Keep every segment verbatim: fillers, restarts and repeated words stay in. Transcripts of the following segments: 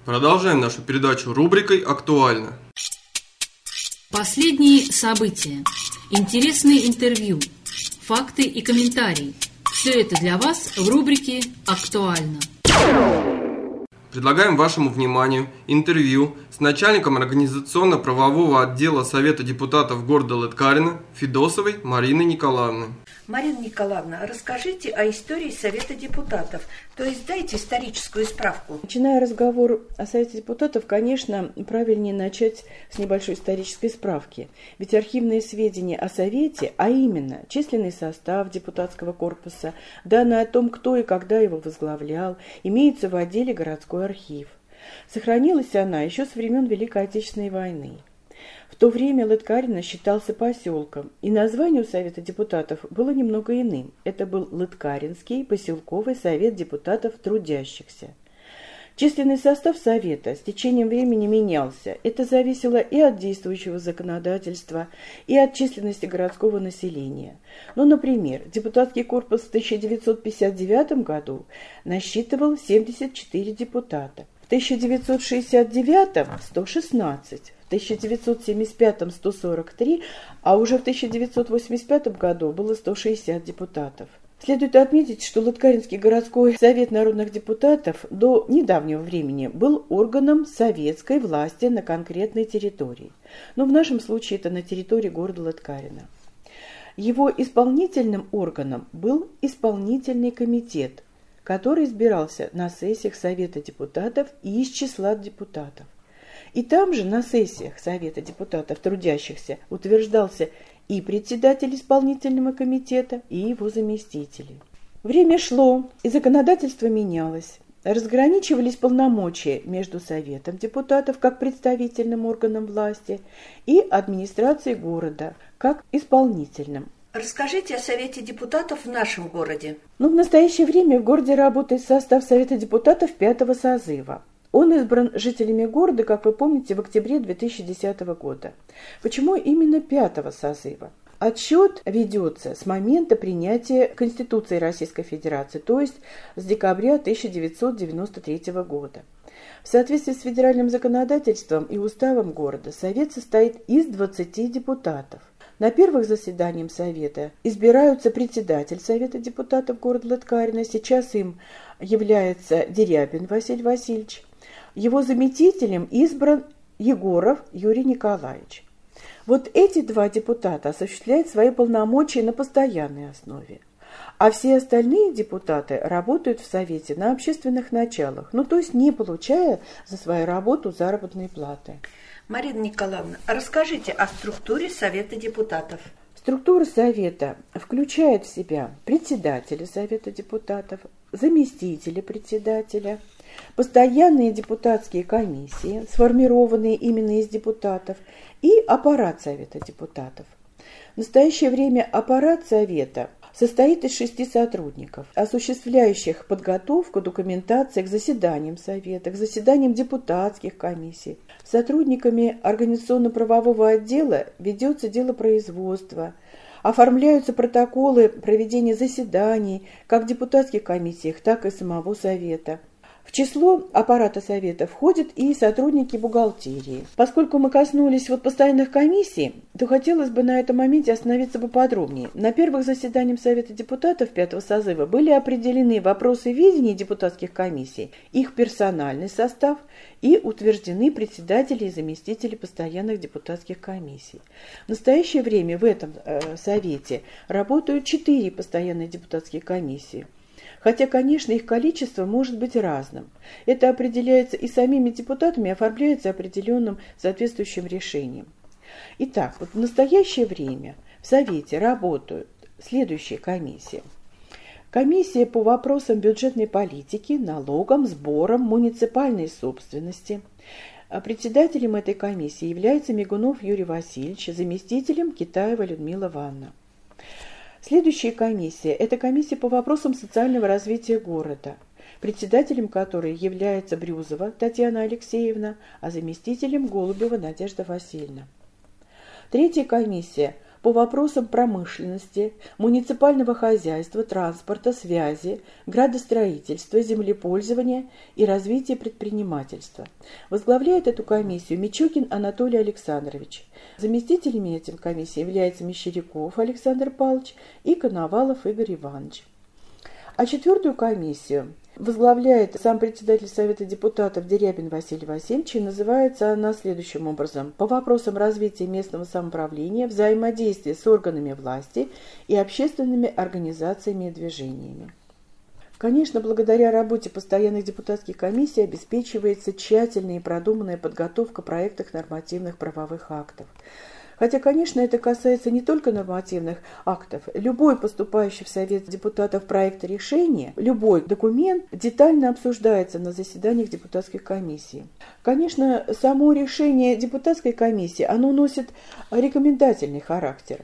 Продолжаем нашу передачу рубрикой «Актуально». Последние события, интересные интервью, факты и комментарии. Все это для вас в рубрике «Актуально». Предлагаем вашему вниманию интервью с начальником организационно-правового отдела Совета депутатов города Лыткарино Федосовой Мариной Николаевной. Марина Николаевна, расскажите о истории Совета депутатов, то есть дайте историческую справку. Начиная разговор о Совете депутатов, конечно, правильнее начать с небольшой исторической справки. Ведь архивные сведения о Совете, а именно численный состав депутатского корпуса, данные о том, кто и когда его возглавлял, имеются в отделе «Городской архив». Сохранилась она еще со времен Великой Отечественной войны. В то время Лыткарино считался поселком, и название у Совета депутатов было немного иным. Это был Лыткаринский поселковый совет депутатов трудящихся. Численный состав Совета с течением времени менялся. Это зависело и от действующего законодательства, и от численности городского населения. Ну, например, депутатский корпус в тысяча девятьсот пятьдесят девятом году насчитывал семьдесят четыре депутата. В тысяча девятьсот шестьдесят девятом – сто шестнадцать, в тысяча девятьсот семьдесят пятом – сто сорок три, а уже в тысяча девятьсот восемьдесят пятом году было сто шестьдесят депутатов. Следует отметить, что Лыткаринский городской совет народных депутатов до недавнего времени был органом советской власти на конкретной территории. Но в нашем случае это на территории города Лыткарино. Его исполнительным органом был исполнительный комитет, который избирался на сессиях Совета депутатов и из числа депутатов. И там же на сессиях Совета депутатов трудящихся утверждался и председатель исполнительного комитета, и его заместители. Время шло, и законодательство менялось. Разграничивались полномочия между Советом депутатов как представительным органом власти и администрацией города как исполнительным. Расскажите о Совете депутатов в нашем городе. Ну, в настоящее время в городе работает состав Совета депутатов пятого созыва. Он избран жителями города, как вы помните, в октябре две тысячи десятого года. Почему именно пятого созыва? Отсчет ведется с момента принятия Конституции Российской Федерации, то есть с декабря тысяча девятьсот девяносто третьего года. В соответствии с федеральным законодательством и уставом города Совет состоит из двадцати депутатов. На первых заседаниях Совета избираются председатель Совета депутатов города Лыткарино, сейчас им является Дерябин Василий Васильевич. Его заместителем избран Егоров Юрий Николаевич. Вот эти два депутата осуществляют свои полномочия на постоянной основе. А все остальные депутаты работают в Совете на общественных началах, ну то есть не получая за свою работу заработной платы. Марина Николаевна, расскажите о структуре Совета депутатов. Структура Совета включает в себя председателя Совета депутатов, заместителя председателя, постоянные депутатские комиссии, сформированные именно из депутатов, и аппарат Совета депутатов. В настоящее время аппарат Совета состоит из шести сотрудников, осуществляющих подготовку документации к заседаниям Совета, к заседаниям депутатских комиссий. Сотрудниками организационно-правового отдела ведется дело производства, оформляются протоколы проведения заседаний как в депутатских комиссиях, так и самого Совета. В число аппарата Совета входят и сотрудники бухгалтерии. Поскольку мы коснулись вот постоянных комиссий, то хотелось бы на этом моменте остановиться поподробнее. На первых заседаниях Совета депутатов пятого созыва были определены вопросы ведения депутатских комиссий, их персональный состав и утверждены председатели и заместители постоянных депутатских комиссий. В настоящее время в этом э, Совете работают четыре постоянные депутатские комиссии. Хотя, конечно, их количество может быть разным. Это определяется и самими депутатами, оформляется определенным соответствующим решением. Итак, вот в настоящее время в Совете работают следующие комиссии. Комиссия по вопросам бюджетной политики, налогам, сборам, муниципальной собственности. Председателем этой комиссии является Мигунов Юрий Васильевич, заместителем Китаева Людмила Ивановна. Следующая комиссия – это комиссия по вопросам социального развития города, председателем которой является Брюзова Татьяна Алексеевна, а заместителем Голубева Надежда Васильевна. Третья комиссия по вопросам промышленности, муниципального хозяйства, транспорта, связи, градостроительства, землепользования и развития предпринимательства. Возглавляет эту комиссию Мичокин Анатолий Александрович. Заместителями этим комиссии являются Мещеряков Александр Павлович и Коновалов Игорь Иванович. А четвертую комиссию возглавляет сам председатель Совета депутатов Дерябин Василий Васильевич, и называется она следующим образом: по вопросам развития местного самоуправления, взаимодействия с органами власти и общественными организациями и движениями. Конечно, благодаря работе постоянных депутатских комиссий обеспечивается тщательная и продуманная подготовка проектов нормативных правовых актов. Хотя, конечно, это касается не только нормативных актов. Любой поступающий в Совет депутатов проект решения, любой документ детально обсуждается на заседаниях депутатских комиссий. Конечно, само решение депутатской комиссии, оно носит рекомендательный характер,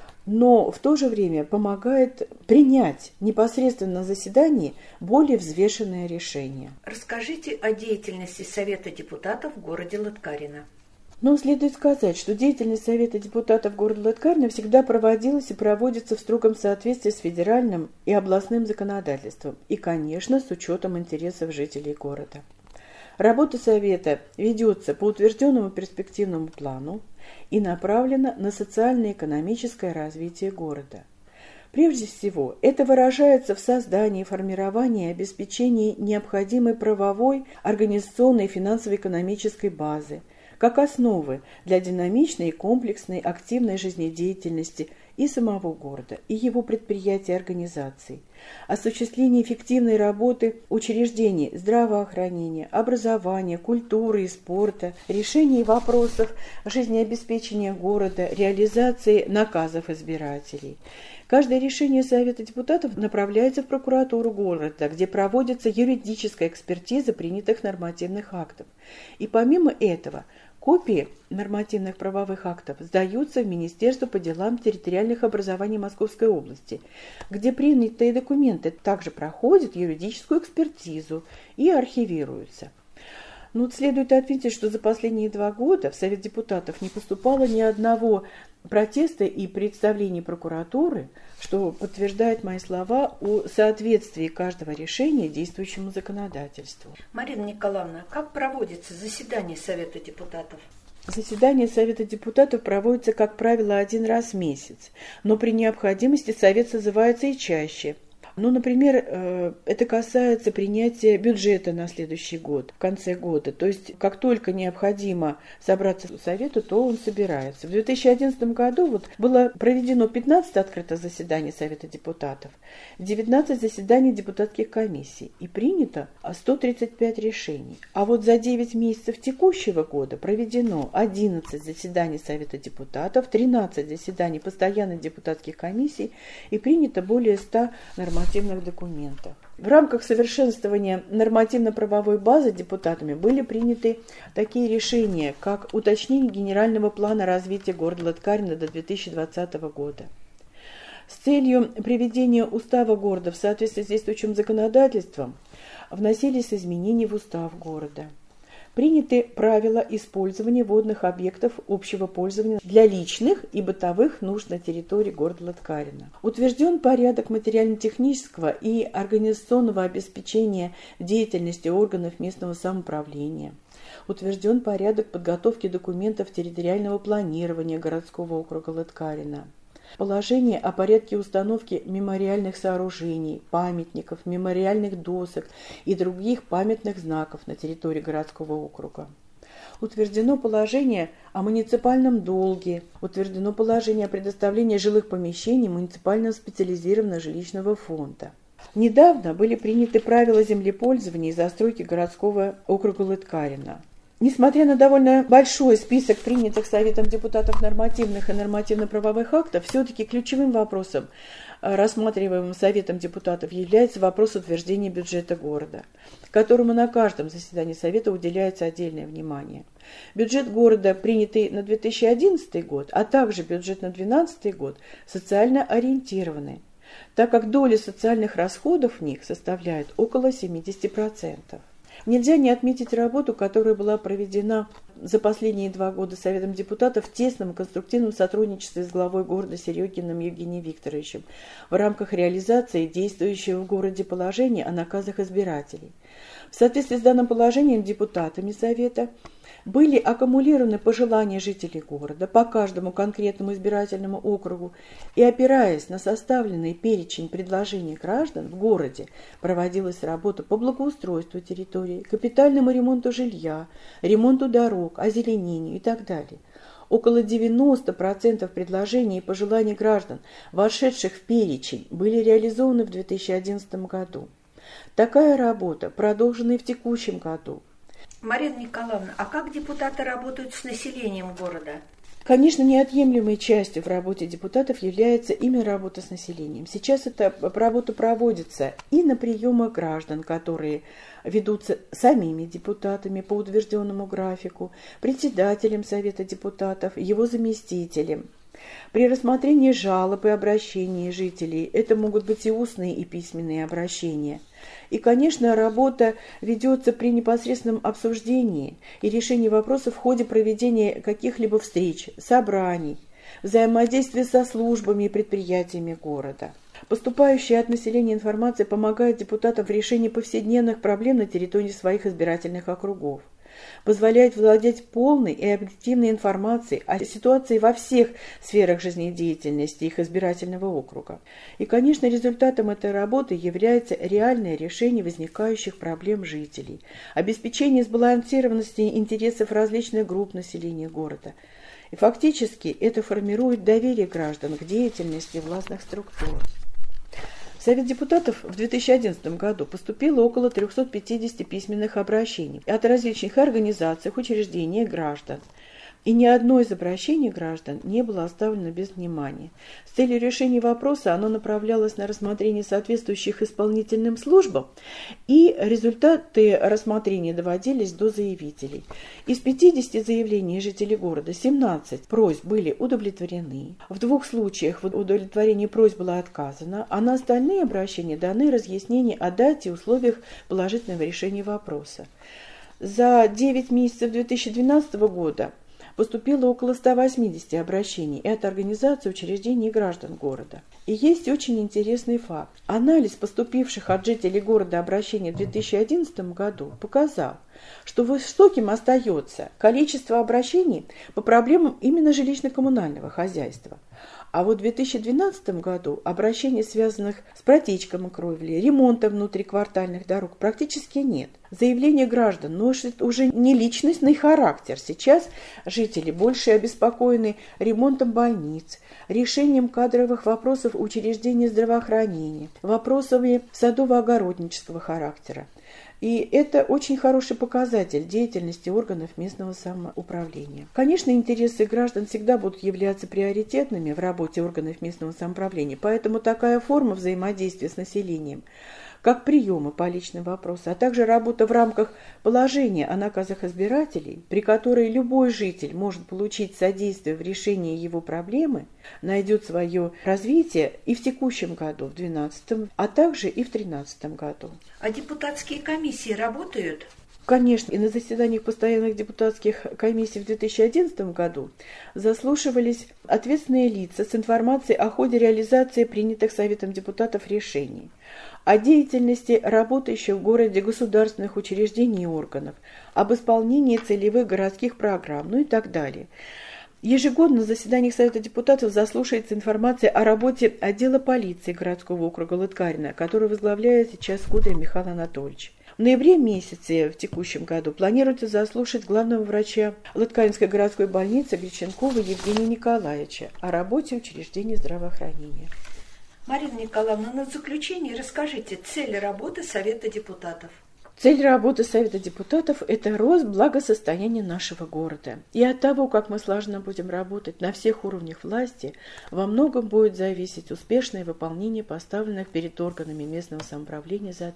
но в то же время помогает принять непосредственно на заседании более взвешенное решение. Расскажите о деятельности Совета депутатов в городе Лыткарино. Но следует сказать, что деятельность Совета депутатов города Лыткарино всегда проводилась и проводится в строгом соответствии с федеральным и областным законодательством и, конечно, с учетом интересов жителей города. Работа Совета ведется по утвержденному перспективному плану и направлена на социально-экономическое развитие города. Прежде всего, это выражается в создании, формировании и обеспечении необходимой правовой, организационной и финансово-экономической базы, как основы для динамичной и комплексной активной жизнедеятельности и самого города, и его предприятий и организаций, осуществление эффективной работы учреждений здравоохранения, образования, культуры и спорта, решение вопросов жизнеобеспечения города, реализации наказов избирателей. Каждое решение Совета депутатов направляется в прокуратуру города, где проводится юридическая экспертиза принятых нормативных актов. И помимо этого, копии нормативных правовых актов сдаются в Министерство по делам территориальных образований Московской области, где принятые документы также проходят юридическую экспертизу и архивируются. Но следует отметить, что за последние два года в Совет депутатов не поступало ни одного протеста и представлений прокуратуры, что подтверждает мои слова о соответствии каждого решения действующему законодательству. Марина Николаевна, как проводится заседание Совета депутатов? Заседание Совета депутатов проводится, как правило, один раз в месяц, но при необходимости Совет созывается и чаще. Ну, например, это касается принятия бюджета на следующий год, в конце года. То есть, как только необходимо собраться Совету, то он собирается. В две тысячи одиннадцатом году вот было проведено пятнадцать открытых заседаний Совета депутатов, девятнадцать заседаний депутатских комиссий и принято сто тридцать пять решений. А вот за девять месяцев текущего года проведено одиннадцать заседаний Совета депутатов, тринадцать заседаний постоянных депутатских комиссий и принято более ста нормативных документов. В рамках совершенствования нормативно-правовой базы депутатами были приняты такие решения, как уточнение генерального плана развития города Лыткарино до две тысячи двадцатого года. С целью приведения устава города в соответствии с действующим законодательством вносились изменения в устав города. Приняты правила использования водных объектов общего пользования для личных и бытовых нужд на территории города Лыткарино. Утвержден порядок материально-технического и организационного обеспечения деятельности органов местного самоуправления. Утвержден порядок подготовки документов территориального планирования городского округа Лыткарино. Положение о порядке установки мемориальных сооружений, памятников, мемориальных досок и других памятных знаков на территории городского округа. Утверждено положение о муниципальном долге, утверждено положение о предоставлении жилых помещений муниципального специализированного жилищного фонда. Недавно были приняты правила землепользования и застройки городского округа Лыткарино. Несмотря на довольно большой список принятых Советом депутатов нормативных и нормативно-правовых актов, все-таки ключевым вопросом, рассматриваемым Советом депутатов, является вопрос утверждения бюджета города, которому на каждом заседании Совета уделяется отдельное внимание. Бюджет города, принятый на две тысячи одиннадцатый год, а также бюджет на две тысячи двенадцатый год, социально ориентированы, так как доля социальных расходов в них составляет около семидесяти процентов. Нельзя не отметить работу, которая была проведена за последние два года Советом депутатов в тесном и конструктивном сотрудничестве с главой города Серегиным Евгением Викторовичем в рамках реализации действующего в городе положения о наказах избирателей. В соответствии с данным положением депутатами Совета были аккумулированы пожелания жителей города по каждому конкретному избирательному округу и, опираясь на составленный перечень предложений граждан, в городе проводилась работа по благоустройству территории, капитальному ремонту жилья, ремонту дорог, озеленению и так далее. Около девяноста процентов предложений и пожеланий граждан, вошедших в перечень, были реализованы в две тысячи одиннадцатом году. Такая работа продолжена и в текущем году. Марина Николаевна, а как депутаты работают с населением города? Конечно, неотъемлемой частью в работе депутатов является именно работа с населением. Сейчас эта работа проводится и на приемах граждан, которые ведутся самими депутатами по утвержденному графику, председателем Совета депутатов, его заместителем. При рассмотрении жалоб и обращений жителей, это могут быть и устные, и письменные обращения. И, конечно, работа ведется при непосредственном обсуждении и решении вопросов в ходе проведения каких-либо встреч, собраний, взаимодействия со службами и предприятиями города. Поступающая от населения информация помогает депутатам в решении повседневных проблем на территории своих избирательных округов, позволяет владеть полной и объективной информацией о ситуации во всех сферах жизнедеятельности их избирательного округа. И, конечно, результатом этой работы является реальное решение возникающих проблем жителей, обеспечение сбалансированности интересов различных групп населения города. И фактически это формирует доверие граждан к деятельности властных структур. В Совет депутатов в две тысячи одиннадцатом году поступило около трёхсот пятидесяти письменных обращений от различных организаций, учреждений и граждан. И ни одно из обращений граждан не было оставлено без внимания. С целью решения вопроса оно направлялось на рассмотрение соответствующих исполнительным службам, и результаты рассмотрения доводились до заявителей. Из пятидесяти заявлений жителей города семнадцать просьб были удовлетворены. В двух случаях в удовлетворении просьб было отказано, а на остальные обращения даны разъяснения о дате и условиях положительного решения вопроса. За девять месяцев две тысячи двенадцатого года поступило около ста восьмидесяти обращений и от организаций, учреждений и граждан города. И есть очень интересный факт. Анализ поступивших от жителей города обращений в две тысячи одиннадцатом году показал, что высоким остается количество обращений по проблемам именно жилищно-коммунального хозяйства. А вот в две тысячи двенадцатом году обращений, связанных с протечками кровли, ремонтом внутриквартальных дорог, практически нет. Заявления граждан носят уже не личностный характер. Сейчас жители больше обеспокоены ремонтом больниц, решением кадровых вопросов учреждений здравоохранения, вопросами садово-огороднического характера. И это очень хороший показатель деятельности органов местного самоуправления. Конечно, интересы граждан всегда будут являться приоритетными в работе органов местного самоуправления, поэтому такая форма взаимодействия с населением, как приемы по личным вопросам, а также работа в рамках положения о наказах избирателей, при которой любой житель может получить содействие в решении его проблемы, найдет свое развитие и в текущем году, в две тысячи двенадцатом, а также и в две тысячи тринадцатом году. А депутатские комиссии работают? Конечно, и на заседаниях постоянных депутатских комиссий в две тысячи одиннадцатом году заслушивались ответственные лица с информацией о ходе реализации принятых Советом депутатов решений, о деятельности работающих в городе государственных учреждений и органов, об исполнении целевых городских программ, ну и так далее. Ежегодно на заседаниях Совета депутатов заслушается информация о работе отдела полиции городского округа Лыткарино, который возглавляет сейчас Кудрин Михаил Анатольевич. В ноябре месяце в текущем году планируется заслушать главного врача Лыткаринской городской больницы Греченкова Евгения Николаевича о работе учреждений здравоохранения. Марина Николаевна, на заключение расскажите цель работы Совета депутатов. Цель работы Совета депутатов – это рост благосостояния нашего города. И от того, как мы слаженно будем работать на всех уровнях власти, во многом будет зависеть успешное выполнение поставленных перед органами местного самоуправления задач.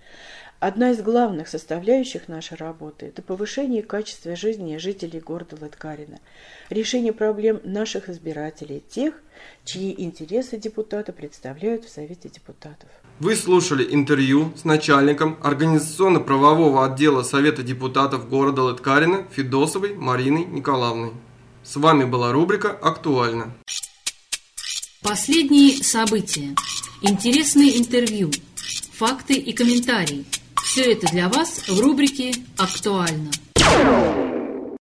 Одна из главных составляющих нашей работы – это повышение качества жизни жителей города Лыткарино, решение проблем наших избирателей, тех, чьи интересы депутаты представляют в Совете депутатов. Вы слушали интервью с начальником организационно-правового отдела Совета депутатов города Лыткарино Федосовой Мариной Николаевной. С вами была рубрика «Актуально». Последние события, интересные интервью, факты и комментарии. Все это для вас в рубрике «Актуально».